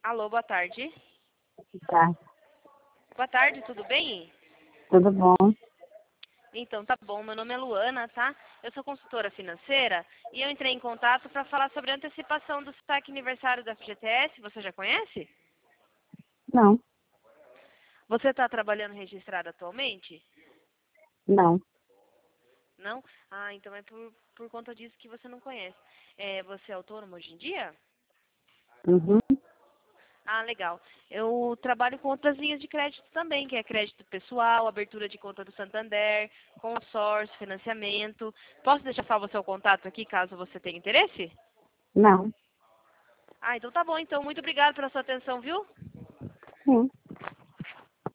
Alô, boa tarde. Tá, Boa tarde, tudo bem? tudo bom? Então, tá bom. Meu nome é Luana, tá? Eu sou consultora financeira e eu entrei em contato para falar sobre a antecipação do saque aniversário da FGTS. Você já conhece? Não, Você está trabalhando registrado atualmente? não. Não? Ah, então é por conta disso que você não conhece. Você é autônomo hoje em dia? Uhum. Ah, legal. Eu trabalho com outras linhas de crédito também, que é crédito pessoal, abertura de conta do Santander, consórcio, financiamento. Posso deixar salvo o seu contato aqui, caso você tenha interesse? Não. Ah, então tá bom. Então, muito obrigada pela sua atenção, viu? Sim.